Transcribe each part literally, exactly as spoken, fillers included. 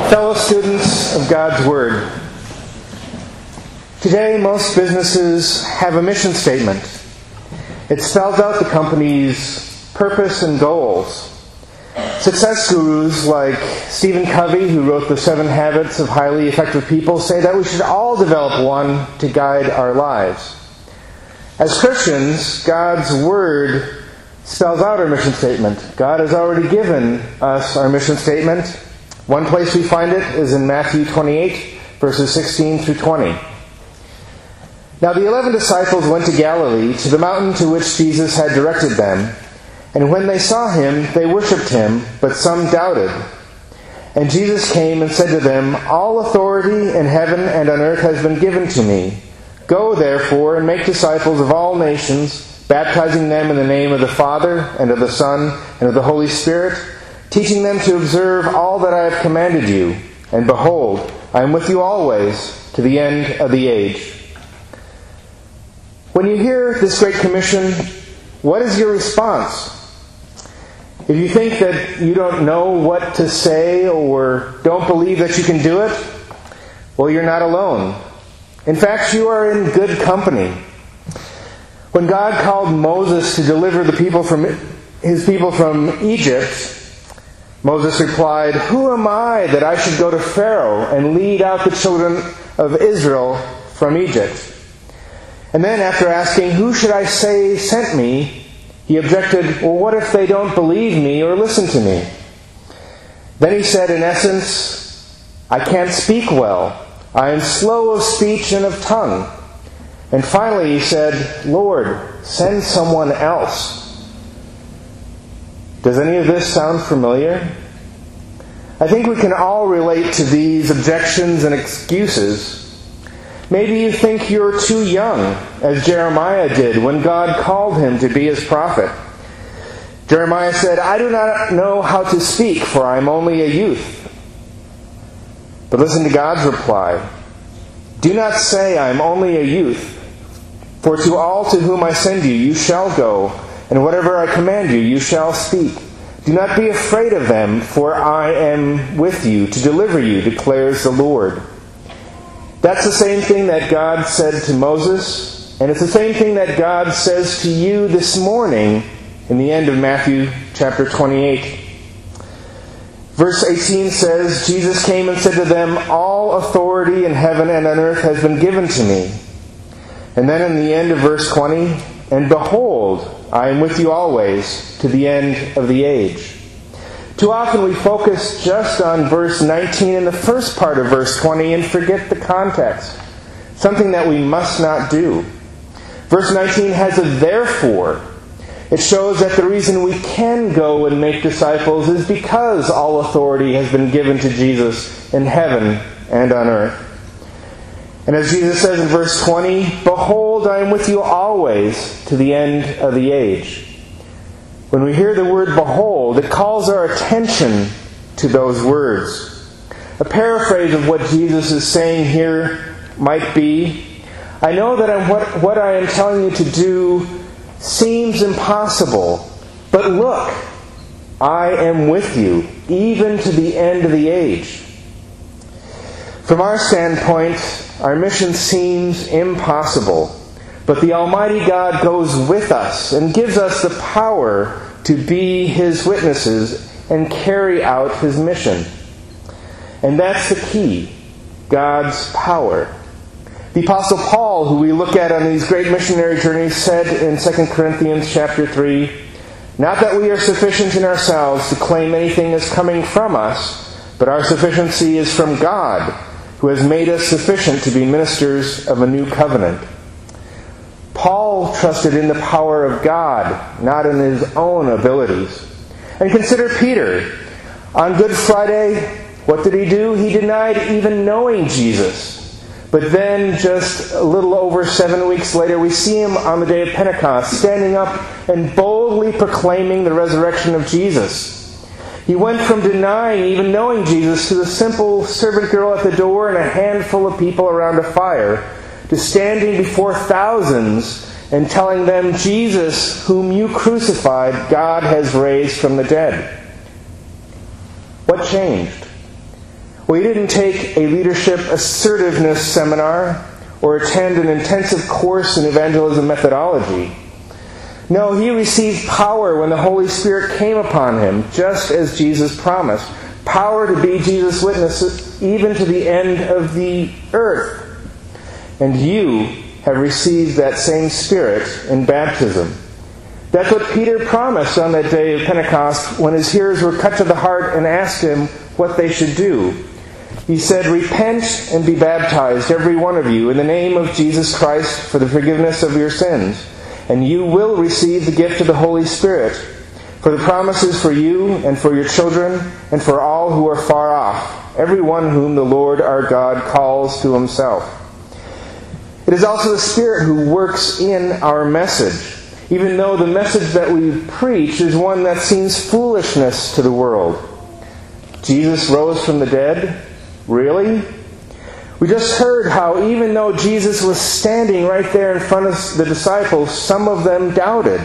Fellow students of God's Word, today most businesses have a mission statement. It spells out the company's purpose and goals. Success gurus like Stephen Covey, who wrote The Seven Habits of Highly Effective People, say that we should all develop one to guide our lives. As Christians, God's Word spells out our mission statement. God has already given us our mission statement. One place we find it is in Matthew twenty-eight, verses sixteen through twenty. Now the eleven disciples went to Galilee, to the mountain to which Jesus had directed them. And when they saw him, they worshipped him, but some doubted. And Jesus came and said to them, "All authority in heaven and on earth has been given to me. Go, therefore, and make disciples of all nations, baptizing them in the name of the Father, and of the Son, and of the Holy Spirit, teaching them to observe all that I have commanded you. And behold, I am with you always, to the end of the age." When you hear this Great Commission, what is your response? If you think that you don't know what to say or don't believe that you can do it, well, you're not alone. In fact, you are in good company. When God called Moses to deliver the people from his people from Egypt, Moses replied, "Who am I that I should go to Pharaoh and lead out the children of Israel from Egypt?" And then after asking, "Who should I say sent me?" he objected, "Well, what if they don't believe me or listen to me?" Then he said, in essence, "I can't speak well. I am slow of speech and of tongue." And finally he said, "Lord, send someone else." Does any of this sound familiar? I think we can all relate to these objections and excuses. Maybe you think you're too young, as Jeremiah did when God called him to be his prophet. Jeremiah said, "I do not know how to speak, for I am only a youth." But listen to God's reply. "Do not say, I am only a youth, for to all to whom I send you, you shall go, and whatever I command you, you shall speak. Do not be afraid of them, for I am with you to deliver you, declares the Lord." That's the same thing that God said to Moses, and it's the same thing that God says to you this morning in the end of Matthew chapter twenty-eight. Verse eighteen says, Jesus came and said to them, "All authority in heaven and on earth has been given to me." And then in the end of verse twenty, "And behold, I am with you always, to the end of the age." Too often we focus just on verse nineteen and the first part of verse twenty and forget the context, something that we must not do. Verse nineteen has a therefore. It shows that the reason we can go and make disciples is because all authority has been given to Jesus in heaven and on earth. And as Jesus says in verse twenty, "Behold, I am with you always, to the end of the age." When we hear the word behold, it calls our attention to those words. A paraphrase of what Jesus is saying here might be, "I know that I'm, what, what I am telling you to do seems impossible, but look, I am with you, even to the end of the age." From our standpoint, our mission seems impossible, but the Almighty God goes with us and gives us the power to be His witnesses and carry out His mission. And that's the key, God's power. The Apostle Paul, who we look at on these great missionary journeys, said in Second Corinthians chapter three, "Not that we are sufficient in ourselves to claim anything as coming from us, but our sufficiency is from God, who has made us sufficient to be ministers of a new covenant." Paul trusted in the power of God, not in his own abilities. And consider Peter. On Good Friday, what did he do? He denied even knowing Jesus. But then, just a little over seven weeks later, we see him on the day of Pentecost, standing up and boldly proclaiming the resurrection of Jesus. He went from denying even knowing Jesus to the simple servant girl at the door and a handful of people around a fire, to standing before thousands and telling them, "Jesus, whom you crucified, God has raised from the dead." What changed? Well, he didn't take a leadership assertiveness seminar or attend an intensive course in evangelism methodology. No, he received power when the Holy Spirit came upon him, just as Jesus promised. Power to be Jesus' witnesses even to the end of the earth. And you have received that same Spirit in baptism. That's what Peter promised on that day of Pentecost when his hearers were cut to the heart and asked him what they should do. He said, "Repent and be baptized, every one of you, in the name of Jesus Christ for the forgiveness of your sins, and you will receive the gift of the Holy Spirit. For the promise is for you and for your children and for all who are far off, everyone whom the Lord our God calls to himself." It is also the Spirit who works in our message, even though the message that we preach is one that seems foolishness to the world. Jesus rose from the dead? Really? We just heard how even though Jesus was standing right there in front of the disciples, some of them doubted.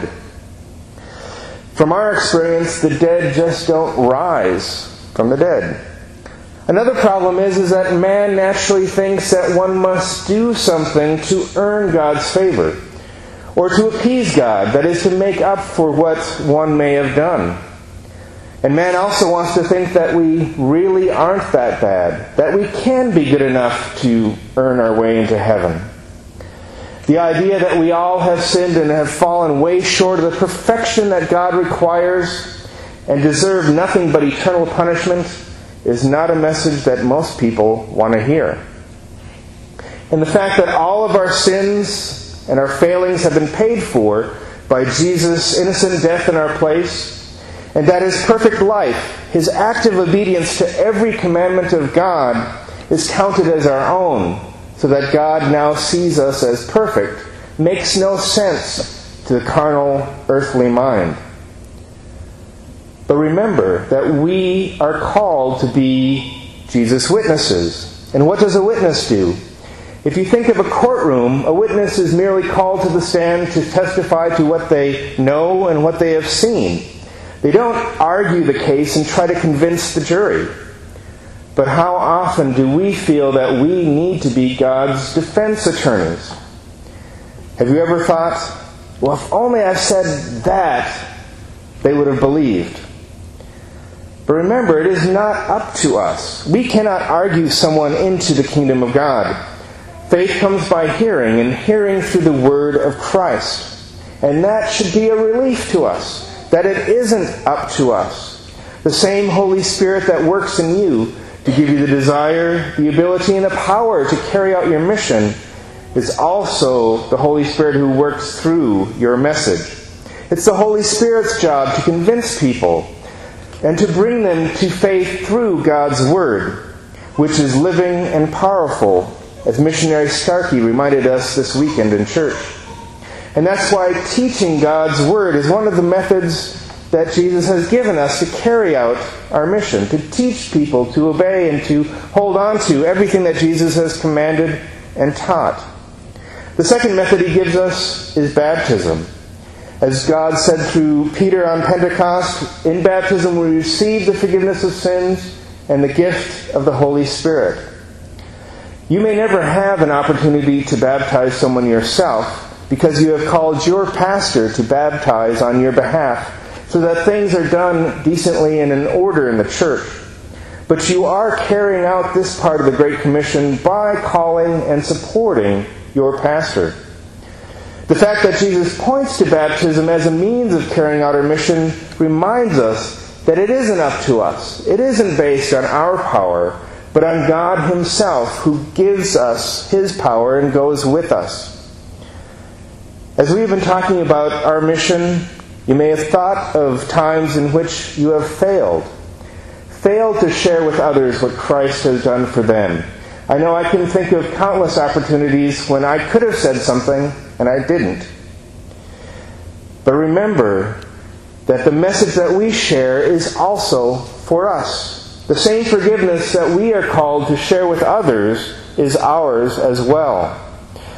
From our experience, the dead just don't rise from the dead. Another problem is, is that man naturally thinks that one must do something to earn God's favor, or to appease God, that is, to make up for what one may have done. And man also wants to think that we really aren't that bad, that we can be good enough to earn our way into heaven. The idea that we all have sinned and have fallen way short of the perfection that God requires and deserve nothing but eternal punishment is not a message that most people want to hear. And the fact that all of our sins and our failings have been paid for by Jesus' innocent death in our place, and that His perfect life, His active obedience to every commandment of God, is counted as our own, so that God now sees us as perfect, makes no sense to the carnal, earthly mind. But remember that we are called to be Jesus' witnesses. And what does a witness do? If you think of a courtroom, a witness is merely called to the stand to testify to what they know and what they have seen. They don't argue the case and try to convince the jury. But how often do we feel that we need to be God's defense attorneys? Have you ever thought, well, if only I said that, they would have believed. But remember, it is not up to us. We cannot argue someone into the kingdom of God. Faith comes by hearing, and hearing through the word of Christ. And that should be a relief to us, that it isn't up to us. The same Holy Spirit that works in you to give you the desire, the ability, and the power to carry out your mission is also the Holy Spirit who works through your message. It's the Holy Spirit's job to convince people and to bring them to faith through God's Word, which is living and powerful, as missionary Starkey reminded us this weekend in church. And that's why teaching God's Word is one of the methods that Jesus has given us to carry out our mission, to teach people to obey and to hold on to everything that Jesus has commanded and taught. The second method He gives us is baptism. As God said through Peter on Pentecost, in baptism we receive the forgiveness of sins and the gift of the Holy Spirit. You may never have an opportunity to baptize someone yourself because you have called your pastor to baptize on your behalf so that things are done decently and in order in the church. But you are carrying out this part of the Great Commission by calling and supporting your pastor. The fact that Jesus points to baptism as a means of carrying out our mission reminds us that it isn't up to us. It isn't based on our power, but on God Himself, who gives us His power and goes with us. As we have been talking about our mission, you may have thought of times in which you have failed. Failed to share with others what Christ has done for them. I know I can think of countless opportunities when I could have said something and I didn't. But remember that the message that we share is also for us. The same forgiveness that we are called to share with others is ours as well.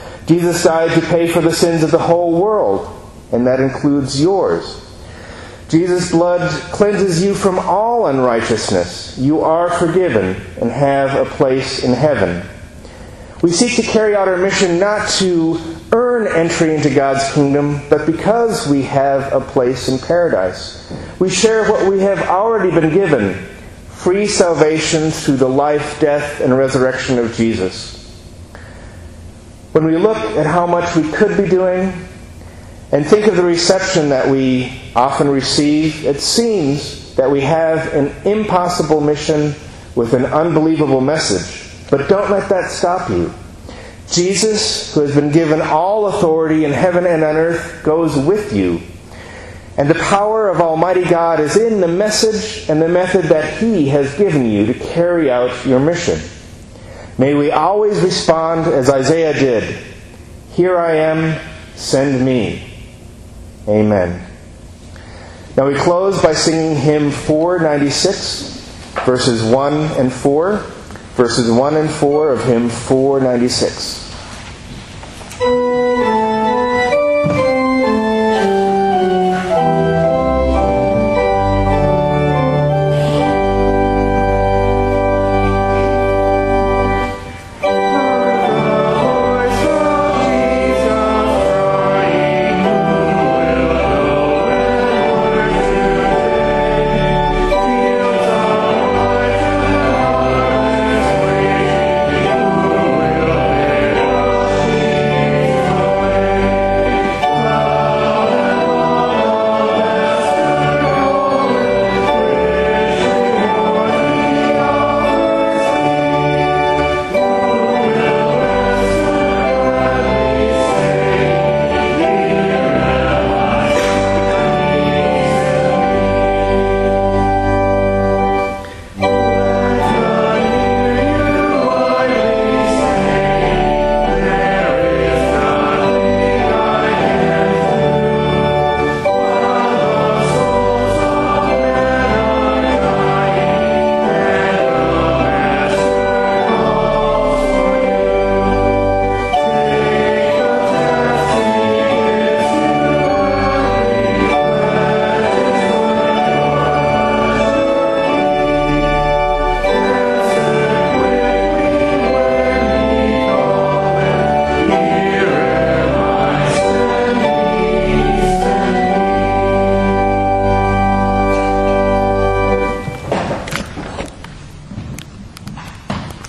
Jesus died to pay for the sins of the whole world, and that includes yours. Jesus' blood cleanses you from all unrighteousness. You are forgiven and have a place in heaven. We seek to carry out our mission not to earn entry into God's kingdom, but because we have a place in paradise. We share what we have already been given, free salvation through the life, death, and resurrection of Jesus. When we look at how much we could be doing, and think of the reception that we often receive, it seems that we have an impossible mission with an unbelievable message. But don't let that stop you. Jesus, who has been given all authority in heaven and on earth, goes with you. And the power of Almighty God is in the message and the method that He has given you to carry out your mission. May we always respond as Isaiah did, "Here I am, send me." Amen. Now we close by singing hymn four ninety-six, verses one and four. Verses one and four of hymn four ninety-six.